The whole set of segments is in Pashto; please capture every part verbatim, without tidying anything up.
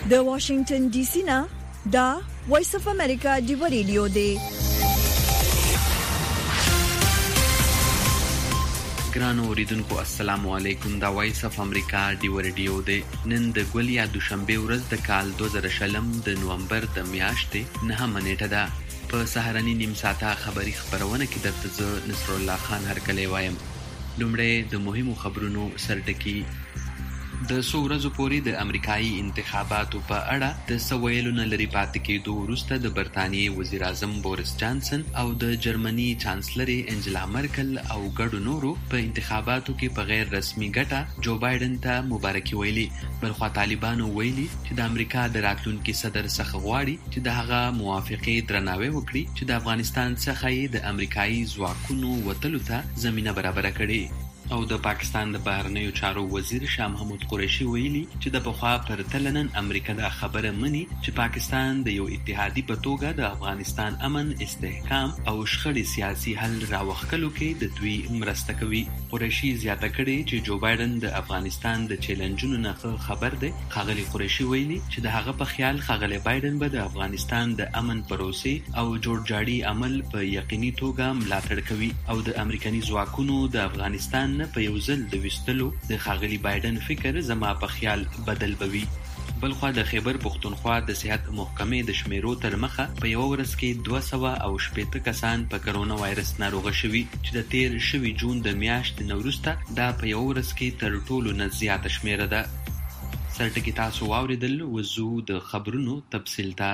د واشنگټن ډي سي نه دا وایس اف امریکا دی ریډیو دی. ګرانو اوریدونکو السلام علیکم. دا وایس اف امریکا دی ریډیو دی. نن د ګولیا دوشنبه ورځ د کال دوه زره شلم د نومبر د میاشتې نهمه نیټه ده. په سهارني نیم ساعته خبری خبرونه کې درته زه نصر الله خان هرکلی وایم. لومړی د مهمو خبرونو سرټکی. د څو ورځو پورې د امریکایي انتخاباتو په اړه د څه ویلو نه لرې پاتې کېدو وروسته د برطانیې وزیر اعظم بوریس جانسن او د جرمني چانسلري انجلا مرکل او ګډو نورو په انتخاباتو کې په غیر رسمي ګټه جو بایدن ته مبارکي ویلي. بلخوا طالبانو ویلي چې د امریکا د راتلونکي صدر څخه غواړي چې د هغه موافقې درناوی وکړي چې د افغانستان څخه یې د امریکایي ځواکونو وتلو ته زمینه برابره کړي. او د پاکستان د بهرنیو چارو وزیر شاه محمود قریشي ویلي چې د پخوا پرتله نن امریکا دا خبره مني چې پاکستان د یو اتحادي په توګه د افغانستان امن، استحکام او شخړې سیاسي حل راوښکلو کې د دوی مرسته کوي. قریشي زیاته کړې چې جو بایدن د افغانستان د چیلنجونو نه خبر دی. ښاغلي قریشي ویلي چې د هغه په خیال ښاغلی بایدن به د افغانستان د امن پروسې او جوړجاړي عمل په یقیني توګه ملاتړ کوي او د امریکایي ځواکونو د افغانستان په یو ځل د وستلو د ښاغلي بایدن فکر زما په خیال بدل بوي. بلخوا د خیبر پښتونخوا د صحت محکمې د شمیرو تر مخه په یو ورځ کې دوه سوه او شپېته کسان په کرونا وایرس ناروغه شوي چې د تیر شوي جون د میاشتې نه وروسته دا په یو ورځ کې تر ټولو نه زیاته شمیره ده. سرټکي تاسو واورېدل، وضو د خبرونو تفصیل ته.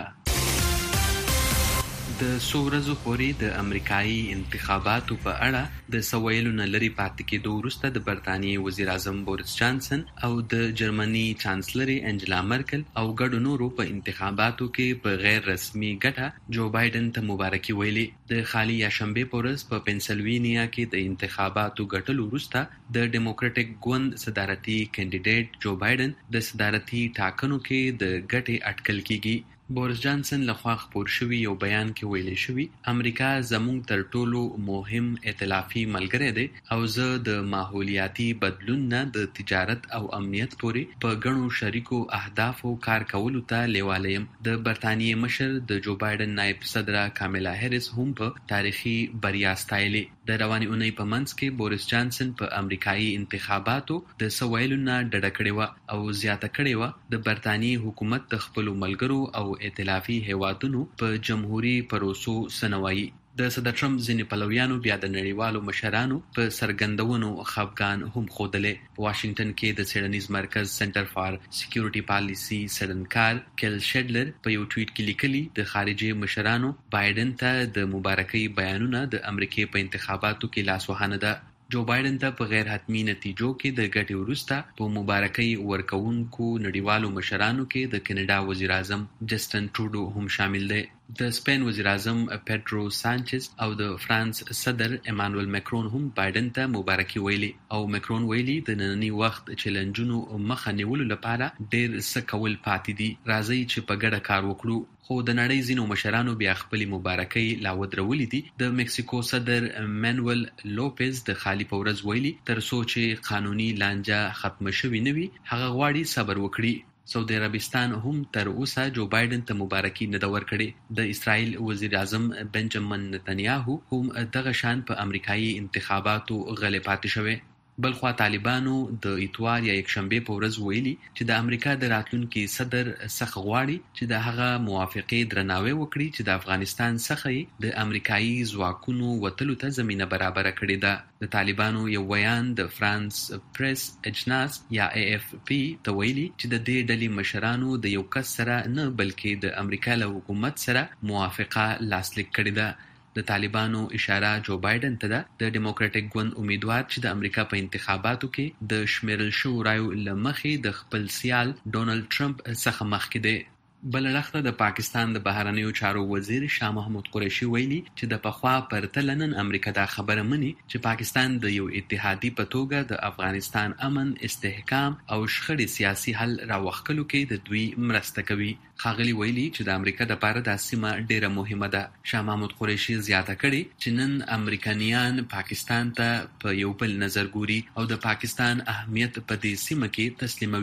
د څو ورځو پورې د امریکایي انتخاباتو په اړه د څه ویلو نه لرې پاتې کېدو وروسته د برطانیې وزیر اعظم بوریس جانسن او د جرمني چانسلري انجلا مرکل او ګډو نورو په انتخاباتو کې په غیر رسمي ګټه جو بایدن ته مبارکي ویلي. د خالي یاشنبې په ورځ په پنسلوینیا کې د انتخاباتو ګټلو وروسته د ډیموکراټیک ګوند صدارتي کینډیډیټ جو بایدن د صدارتي ټاکنو کې د ګټې اټکل کیږي. بوریس جانسن لخوا خپور شوی یو بیان کې ویلي شوی امریکا زموږ تر ټولو مهم ائتلافي ملګری دی او زه د ماحولیاتي بدلون نه د تجارت او امنیت پورې په ګڼو شریکو اهدافو کار کولو ته لیواله یم. د برطانیې مشر د جو بایدن نائب صدره کاملا هریس هم په تاریخي بریا ستایلې. د روانې اونۍ په منځ کې بوریس جانسن په امریکایي انتخاباتو د څه ویلو نه ډډه کړې وه او زیاته کړې وه د برطانیې حکومت د خپلو ملګرو او ائتلافي هیوادونو په جمهوري پروسو سنوي. د صدر ټرمپ ځینې پلویانو بیا د نړیوالو مشرانو په څرګندونو خفګان هم ښودلی. په واشنګټن کې د څیړنیز مرکز سنټر فار سکیورټي پالیسي څیړنکار کیل شیډلر په یو ټویټ کې لیکلي د خارجي مشرانو بایدن ته د مبارکۍ بیانونه د امریکې په انتخاباتو کې لاسوهنه ده. جو بایدن ته په غیر حتمی نتیجو کې د ګټې وروسته په مبارکۍ ورکوونکو نړیوالو مشرانو کې د کینیډا وزیر اعظم جسټن ټروډو هم شامل دی. د سپین وزیر اعظم پیډرو سانچز او د فرانس صدر امانوئل مکرون هم بایدن ته مبارکي ویلي او مکرون ویلي د ننني وخت چیلنجونو مخه نیولو لپاره ډېر څه کول پاتې دي. راځئ چې په ګډه کار وکړو. خو د نړۍ ځینو مشرانو بیا خپلې مبارکۍ لا ودرولې دي. د مکسیکو صدر مانوئل لوپز د خالي په ورځ ویلي تر څو چې قانوني لانجه ختمه شوې نه وي هغه غواړي صبر وکړي. سعودي عربستان هم تر اوسه جو بایدن ته مبارکي نه ده ورکړې. د اسرائیل وزیر اعظم بنجامین نتنیاهو هم دغه شان په امریکایي انتخاباتو غلې پاتې شوی. بلخوا طالبانو د اتوار یا یکشنبې په ورځ ویلي چې د امریکا د راتلونکي صدر څخه غواړي چې د هغه موافقې درناوی وکړي چې د افغانستان څخه یې د امریکایي ځواکونو وتلو ته زمینه برابره کړې ده. د طالبانو یو ویان د فرانس پریس اجناس یا ای اف پی ته ویلي چې د دې ډلې مشرانو د یو کس سره نه بلکې د امریکا له حکومت سره موافقه لاسلیک کړې ده. د طالبانو اشاره جو بایدن ته ده. د ډیموکراټیک ګوند امیدوار چې د امریکا په انتخاباتو کې د شمیرل شوو رایو له مخې د خپل سیال ډونالد ټرمپ څخه مخکې دی. بل اړخته د پاکستان د بهرنیو چارو وزیر شاه محمود قریشي ویلي چې د پخوا پرتله نن امریکا دا خبره مني چې پاکستان د یو اتحادي په توګه د افغانستان امن، استحکام او شخړې سیاسي حل راوښکلو کې د دوی مرسته کوي. ښاغلي ویلي چې د امریکا لپاره دا سیمه ډیره مهمه ده. شاه محمود قریشي زیاته کړې چې نن امریکایان پاکستان ته په یو بل نظر ګوري او د پاکستان اهمیت په دې سیمه کې تسلیموي.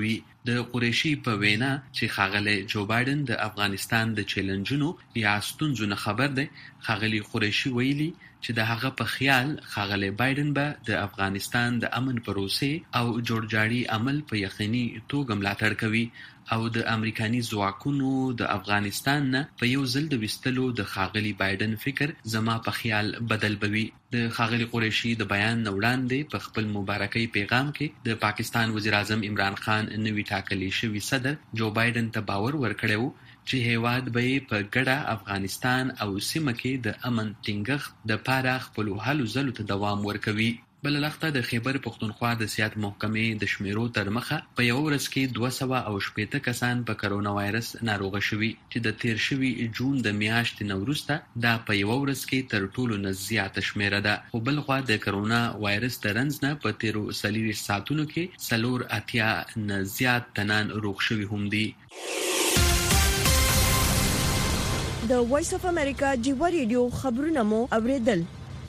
د قریشي په وینا چې ښاغلی جو بایدن د افغانستان د چیلنجونو یا ستونزو نه خبر دی، ښاغلی قریشي ویلي چې د هغه په خیال ښاغلی بایدن به د افغانستان د امن پروسې او جوړجاړي عمل په یقیني توګه ملاتړ کوي او د امریکایي ځواکونو د افغانستان نه په یو ځل د ویستلو د ښاغلي بایدن فکر زما په خیال بدل بوي. د ښاغلي قریشي د بیان نه وړاندې په خپل مبارکۍ پیغام کې د پاکستان وزیر اعظم عمران خان نوي ټاکلي شوي صدر جو بایدن ته باور ورکړی و چې هیواد به په ګډه افغانستان او سیمه کې د امن ټینګښت د پاره خپلو هلو ځلو ته دوام ورکوي. بله لخته د خیبر پښتونخوا د صحت محکمې د شمیرو تر مخه په یو ورځ کې دوه سوه او شپېته کسان په کرونا وایرس ناروغه شوي چې د تیر شوي جون د میاشتې نه وروسته دا په یو ورځ کې تر ټولو نه زیاته شمیره ده. خو بل خوا د کرونا وایرس د رنځ نه په تیرو څلوېښت ساعتونو کې څلور اتیا نه زیات تنان روغ شوي هم دي. د وایس اف امریکا ډیوا ریډیو خبرونه مو اوریدل.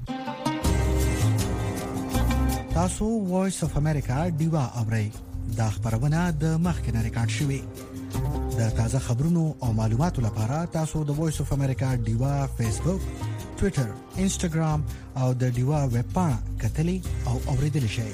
تاسو وایس اف امریکا ډیوا اورئ. دا خبرونه د مخکنه ریکارډ شوې. د تازه خبرونو او معلوماتو لپاره تاسو د وایس اف امریکا ډیوا فیسبوک، ټوئیټر، انسټاګرام او د ډیوا ویب پاڼه کتلی او اوریدل شئ.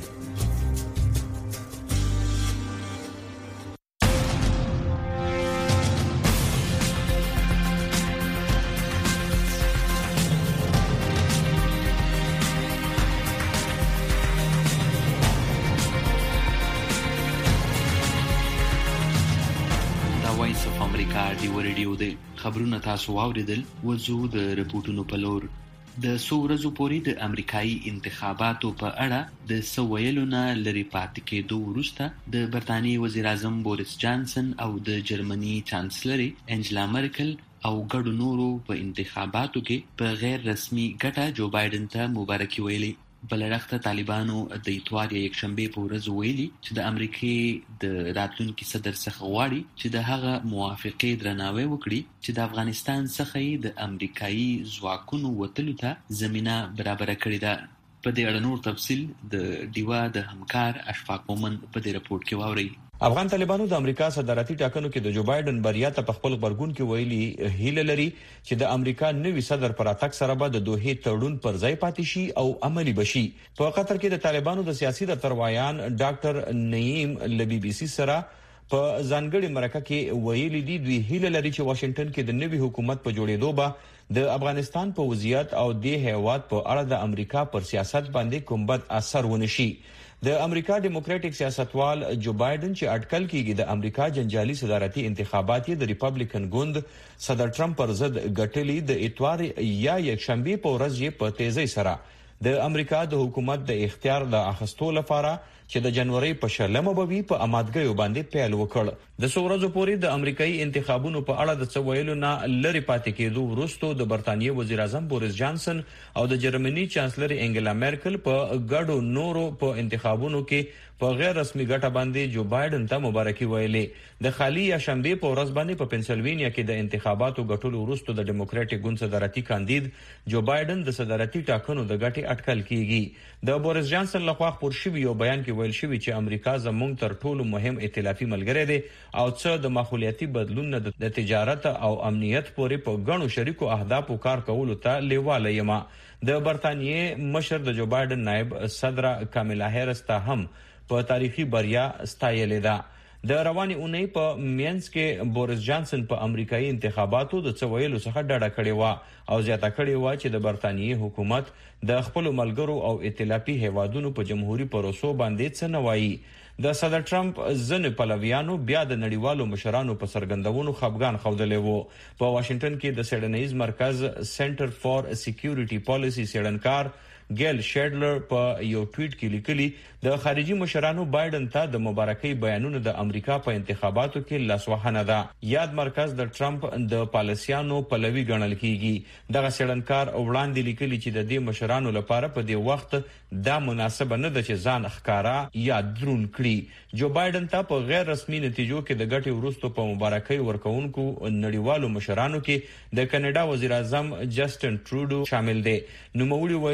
ډیوا ریډیو دی. خبرونه تاسو واوریدل. وځو د رپورټونو په لور. د څو ورځو پورې د امریکایي انتخاباتو په اړه د څه ویلو نه لرې پاتې کېدو وروسته د برطانیې وزیر اعظم بوریس جانسن او د جرمني چانسلري انجلا مرکل او ګډو نورو په انتخاباتو کې په غیر رسمي ګټه جو بایدن ته مبارکي ویلي. بلرخته طالبانو د اتوار یا یکشنبه په ورځ ویلي چې د امریکای د راتلونکي صدر څخه غواړي چې د هغه موافقې درناوی وکړي چې د افغانستان څخه د امریکایي ځواکونو وتلو ته زمينه برابر کړې ده. په دې اړه نور تفصیل د ډیوا د همکار اشفاق مومن په دې رپورت کې واورئ. افغان طالبانو د امریکا صدارتي ټاکنو کې د جو بایدن بریا ته په خپل غبرګون کې ویلي هیله لري چې د امریکا نوي صدر پر اتاک سره به د دوه تړون پر ځای پاتې شي او عملی بشي. په قطر کې د طالبانو د سیاسي دفتروایان ډاکټر نعیم ل بي بي سي سره په ځانګړي مرکه کې ویلي دي دوی هیله لري چې واشنگټن کې د نوي حکومت په جوړېدو به د افغانستان په وضعیت او د هیواد په اړه د امریکا پر سیاست باندې کوم بد اثر ونشي. د امریکا ډیموکراټک سیاستوال جو بایدن چې اټکل کیږي د امریکا جنجالي صدارتي انتخابات یې د ریپبلیکن ګوند صدر ټرمپ پر ضد ګټلي د اتوار یا یکشنبه په ورځ یې په تیزی سره د امریکا د حکومت د اختیار د اخستو لپاره چې د جنوري په شلمه به په امادګیو باندې پیل وکړ. د څو ورځې پورې د امریکایي انتخابونو په اړه د څه ویلو نه لرې پاتې کېدو وروسته د برطانیې وزیر اعظم بوریس جانسن او د جرمني چانسلر انګلا مرکل په ګډو نورو په انتخابونو کې په غیر رسمي ګټه باندې جو بایدن ته مبارکي ویلې. د خالي یا شنبه په ورځ باندې په پنسلوینیا کې د انتخاباتو ګټلو وروسته د ډیموکراټک ګوند صدارتي کاندید جو بایدن د صدارتي ټاکنو د ګټې اټکل کیږي. د بوریس جانسن لخوا خپور شوی یو بیان کې ویل شوی چې امریکا زموږ تر ټولو مهم ائتلافي ملګری دی او څه د ماحولیاتي بدلون نه د تجارت او امنیت پورې په غنو شریکو اهدافو کار کولو ته لیواله یم. د برطانیې مشر د جو بایدن نائب صدر کاملا هریس ته هم په تاریخي بریا ستایلې ده. د رواني اونۍ په مینس کې بوریس جانسن په امریکایي انتخاباتو د څه ویلو څخه ډډه کړې و او زیاته کړې و چې د برطانیې حکومت د خپل ملګرو او ائتلافي هیوادونو په جمهوریت پروسو باندې څه نه وایي. د صدر ټرمپ ځنې پلویانو بیا د نړیوالو مشرانو په څرګندونو خفګان ښودلی وو. په واشنگټن کې د سیډنیز مرکز سنټر فار سکیورټي پالیسی سیډنکار ګیل شیډلر په یو ټویټ کې لیکلي د خارجي مشرانو بایدن ته د مبارکۍ بیانونه د امریکا په انتخاباتو کې لاسوهنه ده. یاد مرکز د ټرمپ د پالیسیانو پلوي ګڼل کیږي. دغه سیډنکار وړاندې لیکلي چې د دې مشرانو لپاره په دې وخت دا مناسبه نه ده چې ځان ښکارا یا درون کړي. جو بایدن ته په غیر رسمي نتیجو کې د ګټې وروسته په مبارکۍ ورکوونکو نړیوالو مشرانو کې د کاناډا وزیر اعظم جسټن ټروډو شامل دی. نوموړي ویلي کاناډا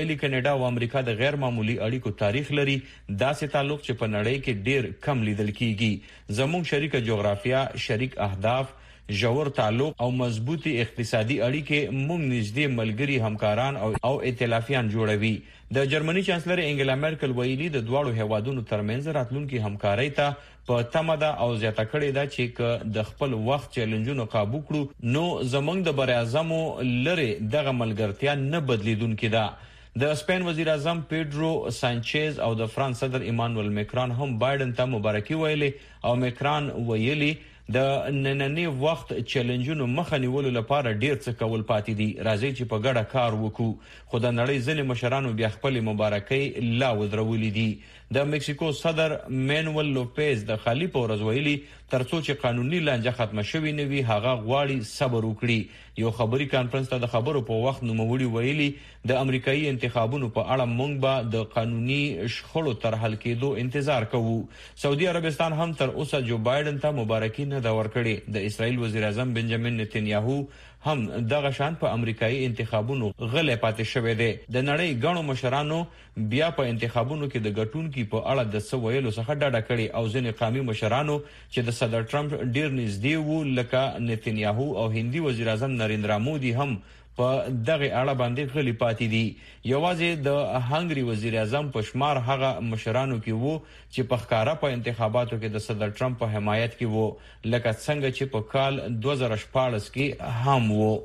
القاعده او امریکا د غیر معمولی اړیکو تاریخ لري، داسې تعلق چې په نړۍ کې ډیر کم لیدل کیږي. زموږ شریک جغرافیا، شریک اهداف، ژور تعلق او مضبوطی اقتصادي اړیکې موږ نږدې ملګری همکاران او او ائتلافیان جوړوي. د جرمني چانسلر انګلا مرکل ویلي د دواړو هیوادونو ترمنځ راتلونکي همکارۍ ته په تمه ده او زیاته کړې ده چې د خپل وخت چیلنجونو قابو کړو نو زمونږ د بر اعظمو لره دغه ملګرتیا نه بدلیدونکې ده. د سپین وزیر اعظم پیډرو سانچز او د فرانس صدر ایمانوئل مکران هم بایدن ته مبارکي ویلي او مکران ویلي د نننی وخت چیلنجونو مخه نیولو لپاره ډیر څه کول پاتې دي. راځي چې په ګډه کار وکړو. خو د نړۍ ځینې مشرانو بیا خپل مبارکي لا ودرولې دي. د مکسیکو صدر مانوئل لوپیز د خالی په ورځ ویلي ترڅو چې قانوني لانجه ختم شوي نه وي هغه غواړي صبر وکړي. یو خبري کانفرنس ته د خبرو په وخت نوموړي ویلي د امریکایي انتخابونو په اړه مونږ به د قانوني شخړو تر حل کېدو انتظار کوو. سعودي عربستان هم تر اوسه جو بایدن ته مبارکي نه دا ورکړي. د اسرائیل وزیر اعظم بنجامین نتنیاهو هم دغه شان په امریکایي انتخابونو غلې پاتې شوې ده. د نړۍ غنو مشرانو بیا په انتخابونو کې د ګټونکو په اړه د سویلو څخه ډاډه کړي او ځینې قومي مشرانو چې د صدر ټرمپ ډیر نږدې وو لکه نتنیاهو او هندي وزیر اعظم نریندرا مودي هم په دغه اړه باندې غلي پاتې دي. یوازې د هنګري وزیر اعظم په شمار هغه مشرانو کې وو چې په ښکارا په انتخاباتو کې د صدر ټرمپ په حمایت کې وو لکه څنګه چې په کال دوه زره شپاړس کې هم وو.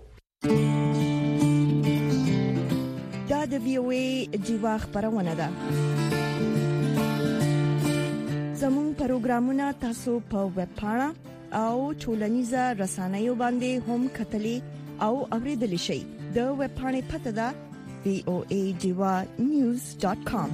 دا د وی او ای جیوا خبرونه ده. زموږ پروګرامونه تاسو په ویب پاڼه او ټولنیزه رسنیو باندې هم کتلې او اوریدل شئ. د ویب پاڼې پته ده وی او ای جیوا نیوز ډاٹ کام.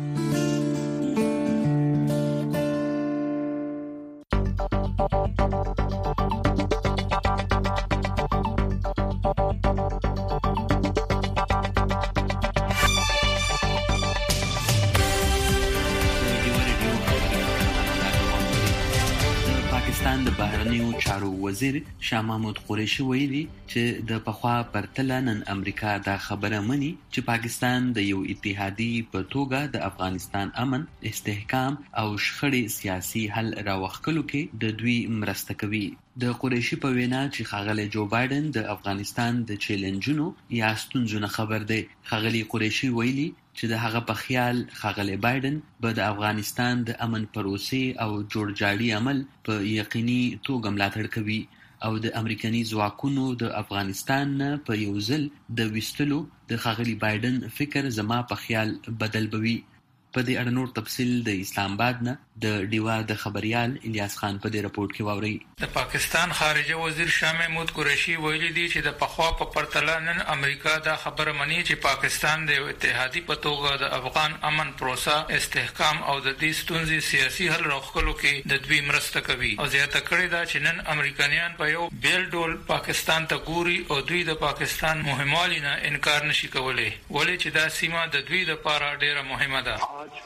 د بهرنیو چارو وزیر شاه محمود قریشي ویلي چې د پخوا پرتله نن امریکا دا خبره مني چې پاکستان د یو اتحادي په توګه د افغانستان امن، استحکام او شخړې سیاسي حل راوښکلو کې د دوی مرسته کوي. د قریشي په وینا چې ښاغلی جو بایدن د افغانستان د چیلنجونو یا ستونزو نه خبر دی. ښاغلی قریشي ویلي چې د هغه په خیال ښاغلی بایدن به د افغانستان د امن پروسې او جوړجاړي عمل په یقیني توګه ملاتړ کوي او د امریکایي ځواکونو د افغانستان نه په یو ځل د ویستلو د ښاغلی بایدن فکر زما په خیال بدل بوي. په دې اړه نور تفصیل د اسلام آباد نه د ډیوا د خبريال الیاس خان په دې رپورت کې واوري. د پاکستان خارجه وزیر شاه محمود قریشي ویلي دی چې د پخوا په پرتله نن امریکا دا خبره مني چې پاکستان د اتحادي په توګه د افغان امن پروسه، استحکام او د دې ستونزې سیاسي حل راوښکلو کې د دوی مرسته کوي او زیاته کړې ده چې نن امریکایان په یو بیل ډول پاکستان ته ګوري او دوی د پاکستان مهموالي نه انکار نشي کولای ولې چې دا سیمه د دوی لپاره ډیره مهمه ده.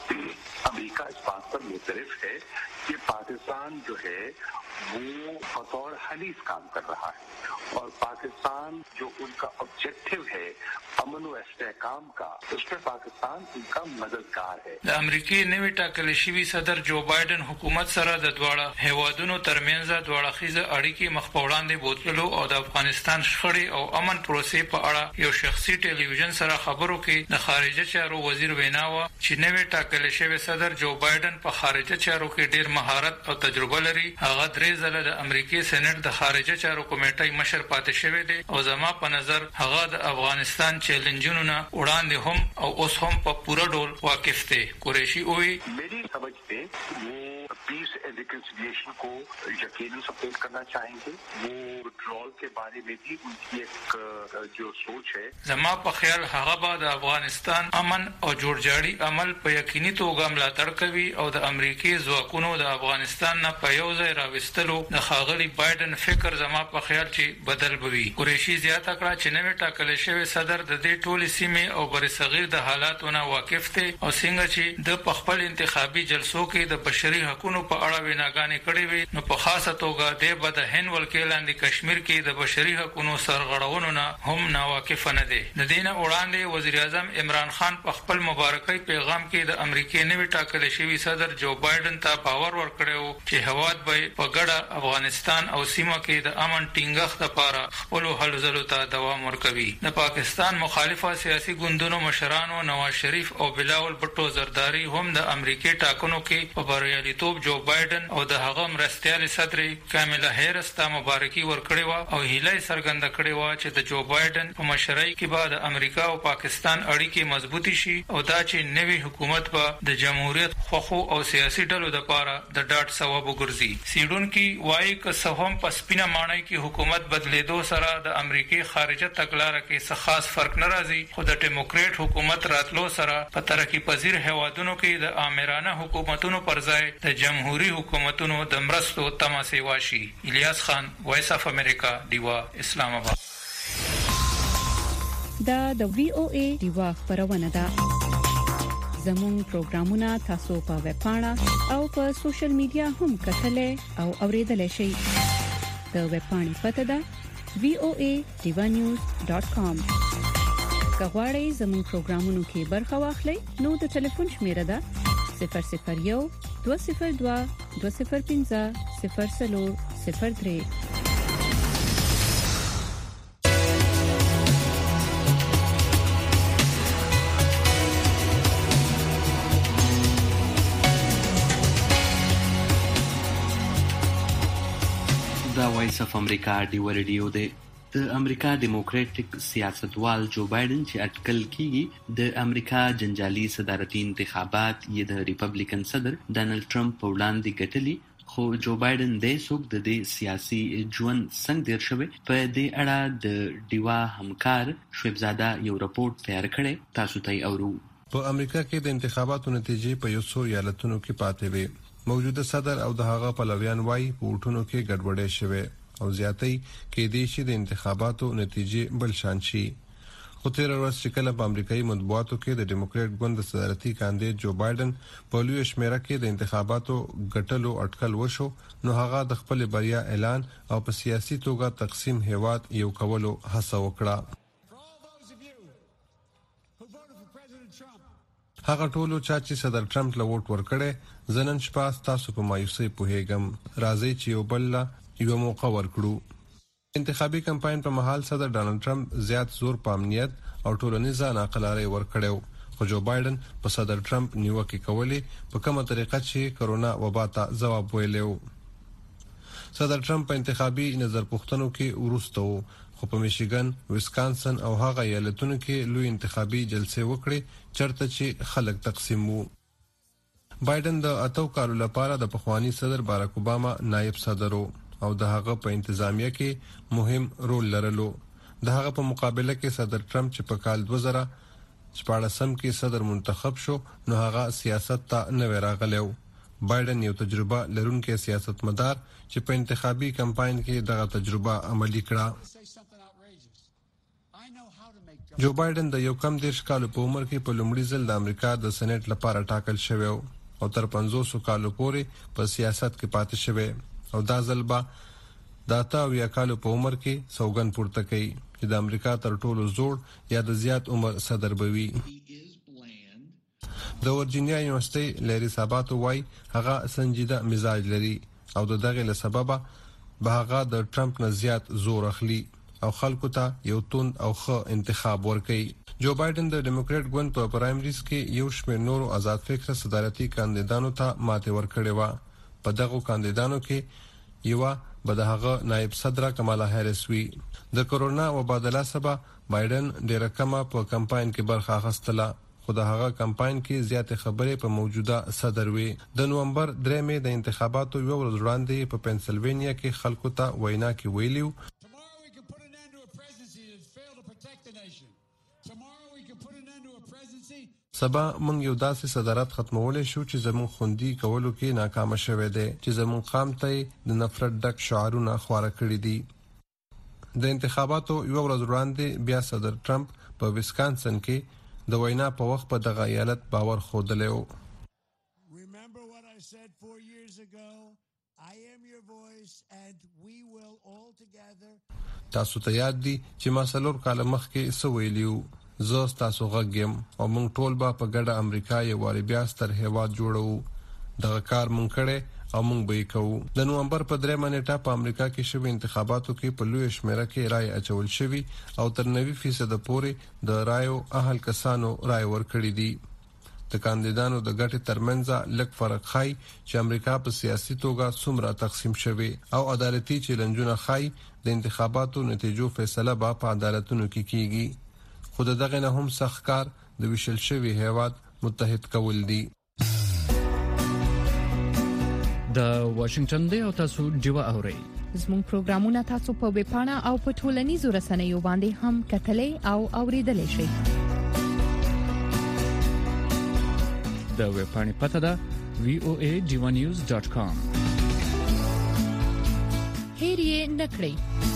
अमेरिका इस बात पर मुतरफ है कि पाकिस्तान जो है वो बतौर हलीफ काम कर रहा है और पाकिस्तान जो उनका ऑब्जेक्टिव है अमन व इस्तेहकाम का, उसमें पाकिस्तान उनका मददगार है. د امریکای نوی ټاکل شوی صدر جو بایدن حکومت سره د دواړه هیوادونو ترمنځ دواړه خیزه اړیکې مخ په وړاندې بوتلو او د افغانستان شخړې او امن پروسې په اړه یو شخصي ټلویزیون سره خبرو کې د خارجه چارو وزیر ویناوه چې نوی ټاکل شوی صدر جو بایدن په خارجه چارو کې ډیر مهارت او تجربه لري. هغه درې ځله د امریکای سېنات د خارجه چارو کمیټې مشر پاتې شوی دی او زما په نظر هغه د افغانستان چیلنجونو نه وړاندې هم او اوس هم په پوره ډول واقف دی. قریشي وی मेरी समझ में वो पीस एंड रिकंसिलिएशन को यकीनी सपोर्ट करना चाहेंगे. वो विड्रॉल के बारे में भी उनकी एक जो सोच है. زما په خیال هغه به د افغانستان امن او جوړجاړي عمل په یقیني توګه ملاتړ کوي او د امریکای ځواکونو د افغانستان نه په یو ځای راوستل اخیستلو د ښاغلي بایدن فکر زما په خیال چې بدل بوي. قریشي زیاته کړه چې نوې ټاکل شوی صدر د دې ټولې سیمې او برصغیر د حالاتونو واقف دی او څنګه چې د خپل انتخابي جلسو کې د بشري حقوقو په اړه ویناګانې کړې وي، نو په خاصه توګه د بد هند ولکې لاندې کشمیر کې د بشري حقوقو سرغړونو نه هم ناواقف نه دي. د دې نه وړاندې وزیر اعظم عمران خان په خپل مبارکۍ پیغام کې د امریکای نوی ټاکل شوی صدر جو بایدن ته باور ورکړی چې هواد به په ګډه افغانستان او سیمه کې د امن ټینګښت لپاره خپل هلو ځلو ته دوام ورکوي. د پاکستان مخالفه سیاسي ګوندونو مشرانو نواز شریف او بلاول بټو زرداری هم د امریکای ټاکنو کې په بریالیتوب جو بایدن او د هغه مرستیال صدر کاملا هیرس ته مبارکي ورکړې و او هیله څرګنده کړې و چې د جو بایدن په مشرۍ کې به د امریکا او پاکستان اړیکې مضبوطی شي او دا چې نوی حکومت به د جمهوریت خوخو او سیاسي ډلو لپاره د ډاټ ثواب وګرځي. سیډونکي وایي که څه هم په سپینه ماڼۍ کې حکومت بدلیدو سره د امریکای خارجه تګلارې کې څه خاص فرق نه راځي، خو د ډیموکریټ حکومت راتلو سره په ترقی پذیر هیوادونو کې د آمرانه حکومتونو پر ځای د جمهوریت حکومتونو د مرستو تماسي واشي. الیاس خان، وایس اف امریکا، دیوا، اسلام آباد. دا د وی او ای دیوا خبرونه ده. زموږ پروګرامونه تاسو په ویب پاڼه او په سوشل میډیا هم کتلای او اوریدلای شئ. د ویب پاڼې پته ده وی او ای دیوا نیوز ډاټ کام. کغواړئ زموږ پروګرامونو کې برخه واخلئ نو د ټلیفون شمیره ده صفر صفر یو دوه صفر دوه دوه صفر پنځه صفر څلور صفر درې. دا وایس اف امریکا ډیو ریډیو دی. د امریکا ډیموکراټک سیاستوال جو بایدن چې اټکل کیږي د امریکا جنجالي صدارتي انتخابات یې د ریپبلیکن صدر ډانلډ ټرمپ په وړاندې ګټلي، خو جو بایدن د څوک د دې سیاسي ژوند څنګه تیر شوی په دې اړه د ډیوا همکار شعیب زاده یو راپورټ تیار کړی. تاسو ته یې اورو. په امریکا کې د انتخاباتو نتیجې په یو څو ایالتونو کې پاتې وي. موجوده صدر او د هغه پلویان وايي په ووټونو کې ګډوډي شوه او زیاتې کې د شي د انتخاباتو نتیجې بل شان شي. خو تیر ورځ چې کله په امریکایي مطبوعاتو کې د ډیموکراټ ګوند صدارتي کاندید جو بایدن په لوی شمیره کې د انتخاباتو ګټلو اټکل وشو، نو هغه د خپل بریا اعلان او په سیاسي توګه تقسیم هیواد یو کولو هڅه وکړه. هغه ټولو چا چې صدر ټرمپ له ووټ ورکړي زنن شپه تاسو په مایوسۍ پوهیږم، راځي چې یو بل یو موقع ورکړو. انتخابي کمپاین په محل صدر ډانلډ ټرمپ زیات زور په امنیت او ټولنیزه ناقلاري ورکړو، خو جو بایدن په صدر ټرمپ نیوکه کولی په کومه طریقه چې کرونا وبا ته ځواب ویلو. صدر ټرمپ په انتخابي نظر پوښتنو کې ورسته وو، خو په میشیګن، ویسکانسن او هغه ایالتونو کې لوی انتخابي جلسې وکړي چرته چې خلک تقسیم وو. بایدن د اتو کالو لپاره د پخوانی صدر باراک اوباما نائب صدر او د هغه په انتظامیه کې مهم رول لرلو. د هغه په مقابله کې صدر ټرمپ چې په کال دوه زره شپاړسم کې صدر منتخب شو، نو هغه سیاست ته نه راغلی. بایدن یو تجربه لرونکی سیاستمدار چې په انتخابي کمپاین کې دغه تجربه عملي کړه. جو بایدن د یو کم دیرش کالو په عمر کې په لومړي ځل د امریکا د سېنات لپاره ټاکل شوی او تر پنځوس کالو پورې په سیاست کې پاتې شوی او دا ځل به د اته اویا کالو په عمر کې سوګند پورته کوي چې د امریکا تر ټولو زوړ یا د زیات عمر صدر بوي. د ورجینیا یونیورسيټي لری ساباتو وايي هغه سنجیده مزاج لري او د دغه له سببه به هغه د ټرمپ نه زیات زور اخلي او خلکو ته یو توند او ښه انتخاب ورکړي. جو بایدن د ډیموکراټ ګوند په پرایمریز کې یو شمېر نورو آزاد فکر صدارتي کاندیدانو ته ماته ورکړې و. په دغه کاندیدانو کې یو به د هغه نائب صدر کمالا هریس وی. د کرونا وبا سبب بایدن ډیره کمه په کمپاین کې برخه اخیستله، خو د هغه کمپاین کې زیات خبرې په موجوده صدر وی. د نومبر درې مې د انتخاباتو یو ورځ وړاندې په پنسلوینیا کې خلکو ته وینا کې ویلیو سبا موږ یو داسې صدارت ختمولې شو چې زموږ خوندي کولو کې ناکام شوه دي چې زموږ قام ته د نفرت ډک شعارونه خواره کړی دي. د انتخاباتو یو ورځ وړاندې بیا صدر ټرمپ په ویسکانسن کې د وینا په وخت په دغه ایالت باور خوده و. تاسو ته یاد دي چې ما څلور کاله مخکې څه ویلیو، زه تاسو غږیم او موږ ټول به په ګډه امریکا یو واري بیا ستر هیواد جوړو. دغه کار موږ کړی او موږ به یې کوو. د نومبر په درېمه نیټه په امریکا کې شوي انتخاباتو کې په لوی شمیره کې رای اچول شوي او تر نوي فیصد پورې د رایو اهل کسانو رای ورکړي دي. د کاندیدانو د ګټې ترمنځ لږ فرق ښایي چې امریکا په سیاسي توګه څومره تقسیم شوی او عدالتي چیلنجونه ښایي د انتخاباتو نتیجو فیصله به په عدالتونو کې کیږي. خو دغه نه هم سخت کار د ویشل شوی هیواد متحد کول دي. د واشنگټن دی او تاسو جوا اورئ. زموږ پروګرامونه تاسو په ویب پاڼه او په ټولنیزو رسنیو باندې هم کتلې او اوریدلې شئ. د ویب پاڼې پته ده وی او ای ډیوا نیوز ډاټ کام. هیر یې نکړئ.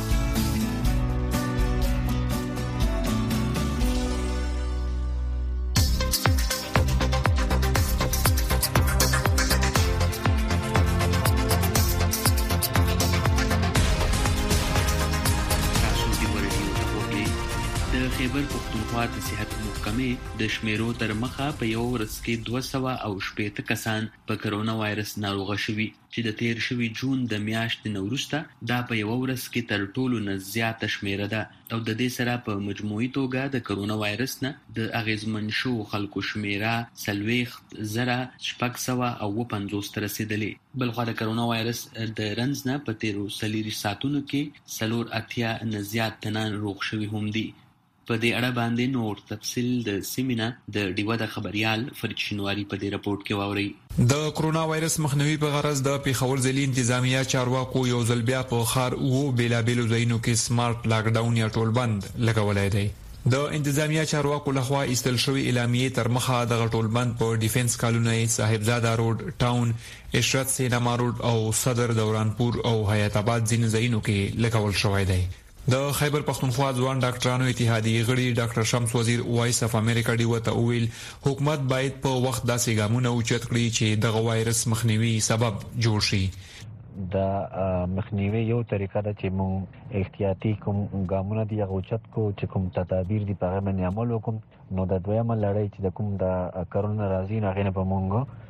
خیبر پختونخوا د صحت محکمې د شمیرو تر مخه په یو ورځ کې دوه سوه او شپېته کسان په کرونا وایرس ناروغه شوي چې د تیر شوي جون د میاشتې نه وروسته دا په یو ورځ کې تر ټولو نه زیاته شمیره ده او د دې سره په مجموعي توګه د کرونا وایرس نه د اغیزمن شو خلکو شمیره څلوېښت زره شپږ سوه او اووه پنځوس ته رسېدلې. بلخوا د کرونا وایرس د رنځ نه په تیرو څلېرویشت ساعتونو کې څلور اتیا نه زیات تنان روغ شوي هم دي. په دې اړه باندې نور تفصیل د سیمینا د ډیوا د خبريال فرید شینواری په دې رپورت کې واوري. د کرونا وایرس مخنیوي په غرض د پیښور ځلي انتظامیه چارواکو یو ځل بیا په خار وو بیلابېلو ځایونو کې سمارټ لاک ډاون یا ټول بند لګولای دی. د انتظامیه چارواکو لخوا ایستل شوی اعلامیه تر مخه د ټول بند په ډیفنس کالونی صاحبزاده روډ ټاون اشرت سینما روډ او صدر دورانپور او حیات آباد ځینې ځایونو کې لګول شوی دی. د خیبر پختونخوا ځوان ډاکټرانو اتحادیې غړي ډاکټر شمس وزیر وایس اف امریکا دی وته ویل حکومت باید په وخت داسې ګامونه اوچت کړي چې د وایرس مخنیوي سبب جوړ شي. د مخنیوي یو طریقه ده چې موږ احتیاطي کوم ګامونه دی اوچت کو چې کوم تدابیر دی په هغه باندې عمل وکړو. نو د دویمه لړۍ چې د کوم د کرونا راځي نه غنه په موږ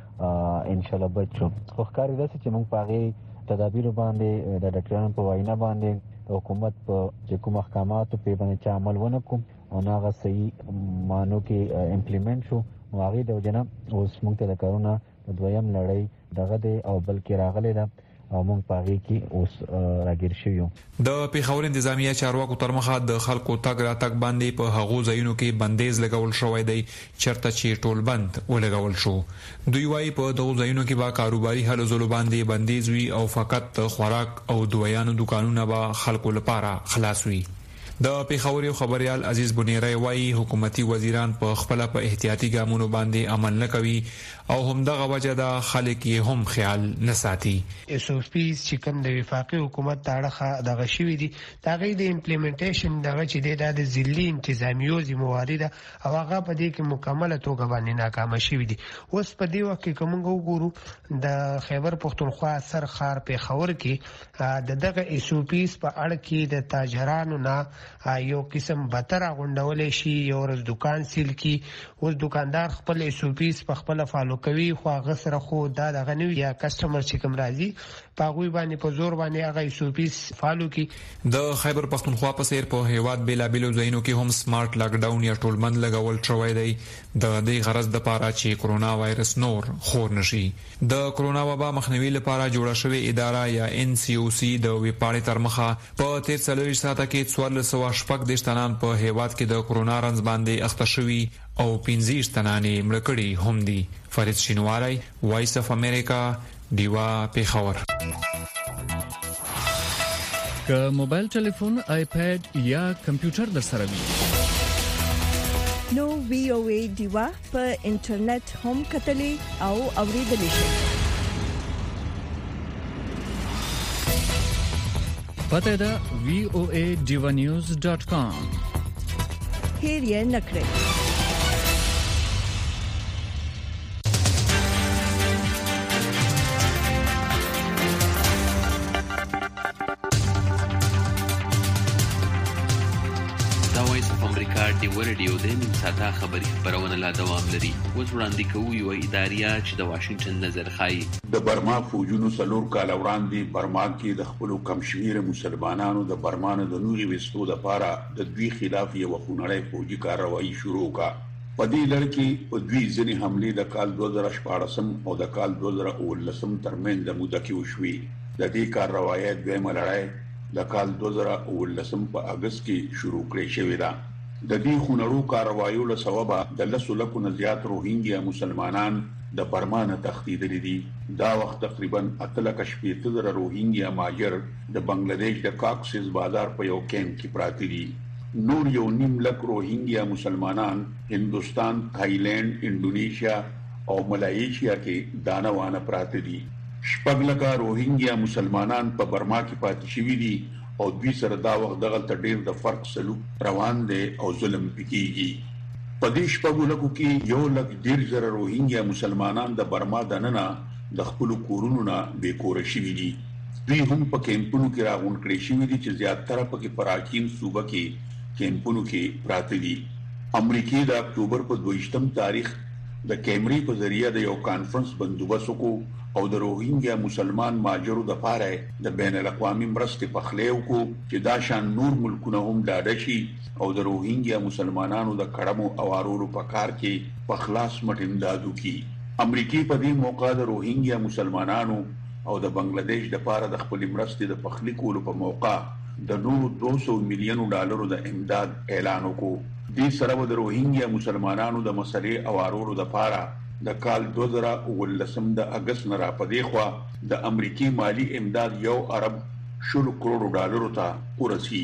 ان شاء الله بچو خو ښکاري ده چې موږ په هغه تدابیر باندې د ډاکټرانو په وینا باندې حکومت په کوم احکاماتو په باندې عمل ونکوم او هغه صحیح مانو کې امپلیمنٹ شو. هغه د وجنه اوس موږ ته د کرونا د دویم لړۍ دغه دی او بلکې راغلی ده او موږ پاره کې اوس راګیر شوو. د پیښور انتظامیه چارواکو تر مخه د خلکو تګ راتګ باندې په هغو ځایونو کې بندیز لګول شوی دی چرته چې ټول بند ولګول شو. دوی وايي په دغو ځایونو کې با کاروباري هلو ځلو باندې بندیز وي او فقط خوراک او دویانو دکانونه به خلکو لپاره خلاص وي. د پیښور یو خبريال عزیز بنيري وايي حکومتي وزیران په خپل په احتیاطي ګامونو باندې عمل نه کوي او هم دغه وجه د خلک یې هم خیال نه ساتي. اس او پی چې کوم د وفاقي حکومت تاړه دغه شوی دي دغه د امپلیمنټیشن دغه چې د ځلي انتظامیو ذمہواری ده او هغه په دې کې مکمله توګه باندې ناکام شوی دي. اوس په دې وخت کې کوم وګورو د خیبر پختونخوا سرخار پیښور کې د دغه اس او پی په اړه کې د تاجرانو نه یو قسم بتر غونډولې شي یو ورځ دکان سیل کی اوس دکاندار خپل اس او پی په خپل فالو کوي خو غسر خو دا دغه نو یا کسٹمر چې کوم راځي پاغوي باندې په زور باندې هغه اس او پی فالو کی. د خیبر پختونخوا په سیر په هیواد بیلابېلو ځایونو کې هم سمارټ لاک ډاون یا ټول بند لګول شوی دی د دې غرض د پاره چې کرونا وایرس نور خور نشي. د کرونا وبا مخنیوي لپاره جوړه شوې اداره یا ان سی او سی د ویپاړې تر مخه په تیر څلوېښت ساعته کې څوارلس سوه شپږ دېرش تنان په هیواد کې د کرونا رنځ باندې اخته شوي او پنځه ویشت تنان یې مړه کړي هم دي. فرید شینواری وایس اف امریکا دیوا پیښور. که موبایل ټلیفون، آیپاد یا کمپیوټر در سره وي نو وی او ای دیوا په انټرنیټ هم کتلې او اوریدلې شئ. پته دا وی او ای دیوا نیوز ډاٹ کام. هیر یې نکړئ. دی ورډیو د نیم ساعته خبري خبرونه لا دوام لري. اوس وړاندې کوو یو اداریه چې د واشنگټن نظر خایي. د برما فوجونو څلور کال وړاندې برما کې د خپل کم شمیر مسلمانانو د برما نه د نوري وستو د پاره د دوی خلاف یو خونړی فوجي کاروایی شروع کا. په دې لړ کې په دوی ځینې حملې د کال دوه زره شپږ او د کال دوه زره اوولس ترمنځ د موده کې وشوي. د دې کاروایی دویمه لړۍ د کال دوه زره اوولس په اگست کې شروع کړې شوې ده. د دې خونړو کاروایو له سببه د لسو لکو نه زیات روهینګیا مسلمانان د برما نه تښتېدلي دي. دا وخت تقریبا اته لکه شپېته زره روهینګیا ماجر د بنگلاديش د کاکسس بازار په یو کیمپ کې پراته دي. نور یو نیم لک روهینګیا مسلمانان هندستان، تایلند، انډونیشیا او ملایشیا کې دانه وانه پراته دي. شپږ لکه روهینګیا مسلمانان په برما کې پاتې شوي دي او دوی سره دا وخت دغه تډیر د فرق سلوک روان دي او ظلم پکېږي. په دې شپږو لکو کې یو لک ډیر زره روهینګیا مسلمانان د برما دننه د خپل کورونو نه بې کوره شوي دي. دوی هم په کیمپونو کې راغونډ کړي شوي دي چې زیاتره پکې پراکین صوبه کې کیمپونو کې پراته دي. امریکای د اکتوبر په دویشتم تاریخ د کیمري په ذریعہ د یو کانفرنس بندوبست وکړو او د روهینګیا مسلمان ماجرو د پاره د بین الاقوامي مرستې په خلیو کو چې دا شان نور ملکونه هم ډاډه شي او د روهینګیا مسلمانانو د کړمو او اورولو په کار کې په خلاص مټ امدادو کی. امریکای په دې موقع د روهینګیا مسلمانانو او د بنگلاديش د پاره د خپل مرستې د پخلی کولو په موقع د نور دوه سوه میلیون ډالرو د امداد اعلان وکړ. دې سره د روهینګیا مسلمانانو د مسلې او اورولو د پاره د کال دوه زره اوولس د اگست نه را پدې خوا د امریکای مالی امداد یو ارب شل کروڑ ډالرو ته ورسی.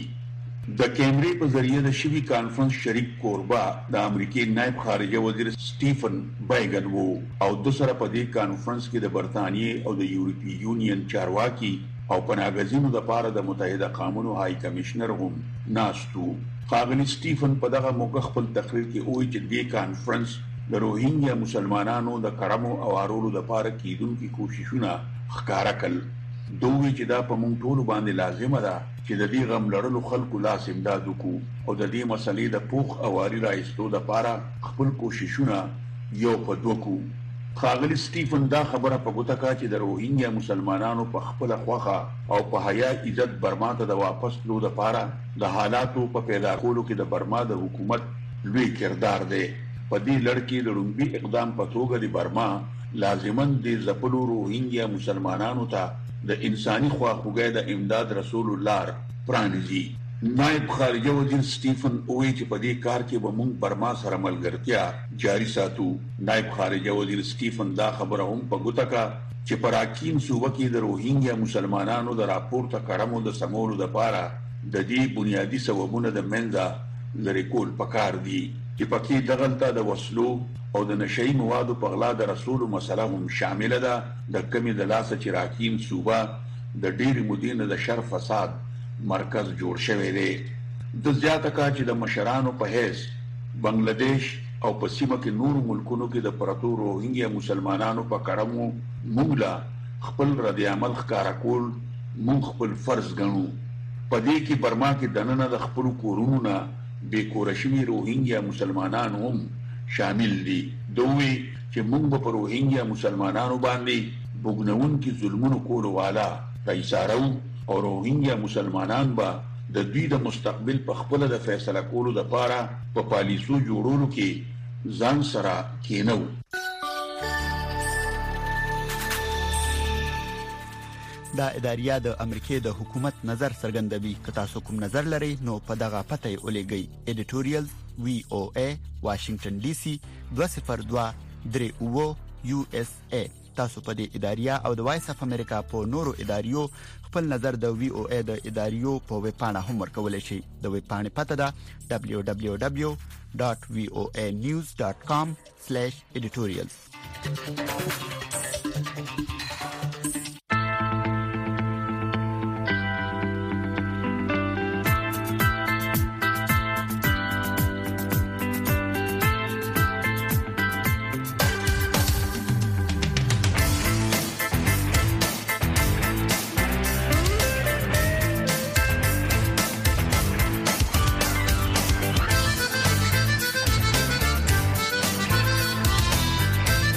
د کیمري په ذریعہ د شوی کانفرنس شریک کوربا د امریکای نائب خارجه وزیر سټیفن بایګن وو او د سره په دې کانفرنس کې د برتانیې او د یورپی یونین چارواکي او پناهګزینو د پاره د متحده قومونو های کمشنر هم ناستو. ښاغلي سټیفن په دغه موقع خپل تقریر کې وایي چې دې کانفرنس د روهینګیا مسلمانانو د کړمو او اورولو د پاره کیدونکو کوششونه ښکارا کړل. دوی چې دا په مونږ ټول باندې لازمه ده چې د دې غم لړلو خلکو لاس امداد وکړو او د دې مسلې د پوخ اواري راایستو د پاره خپل کوششونه یو په دوکو. ښاغلي سټیفن دا خبره په ګوته کا چې د روهینګیا مسلمانانو په خپل خوخه او په حیا عزت برما ته د واپس تلو د پاره د حالاتو په پیدا کولو کې د برما د حکومت لوی کردار دی. په دې لړ کې د لومبي اقدام په توګه د برما لازمن د زپلو روهینګیا مسلمانانو ته د انساني خواخوږۍ د امداد رسول الله پرانیزي. نائب خارجه وزیر سټیفن اوې چې په دې کار کې به موږ برما سره ملګرتیا جاری ساتو. نائب خارجه وزیر سټیفن دا خبره هم په ګوته کا چې پراکین صوبه کې د روهینګیا مسلمانانو د راپورته کړمو د سمولو د پاره د دې بنیادی سببونه د منځه لري کول پکار دي چې پکې دغلطه د وسلو او د نشئی موادو په غلا د رسول مسله هم شامل ده. د کمی د لاسه چې راکین صوبه د ډېر مدینه د شر فساد مرکز جوړ شوی دی. د زیاته کا چې د مشرانو په حیث بنگلاديش او په سیمه کې نور ملکونو کې د پرتو روهینګیا مسلمانانو په کړمو موږ لا خپل رد عمل ښکارا کول موږ خپل فرض ګڼو. په دې کې برما کې دننه د خپل کورونو نه بې کوره شوي روهینګیا مسلمانان هم شامل دي. دوی چې موږ په روهینګیا مسلمانانو باندې بوګنونکي ظلمونو کولو والا رئیسارو او روهینګیا مسلمانان به د دوی د مستقبل په خپل د فیصله کولو د پاره په پالیسو جوړولو کې ځان سره کېنو. دا اداریه د امریکای د حکومت نظر څرګندوي. که تاسو کوم نظر لرئ نو په دغه پته یې ولېږئ. ایډیټوریال وی او ای واشنگټن ډي سي دوه صفر دوه درې اوه یو اس ای تاسو په دې اداریه او د وایس اف امریکا په نورو اداریو خپل نظر د وی او ای د اداریو په ویب پاڼه هم ورکولای شئ. د ویب پاڼې پته ده دبليو دبليو دبليو ډاټ وی او ای نیوز ډاټ کام سلیش ایډیټوریالز.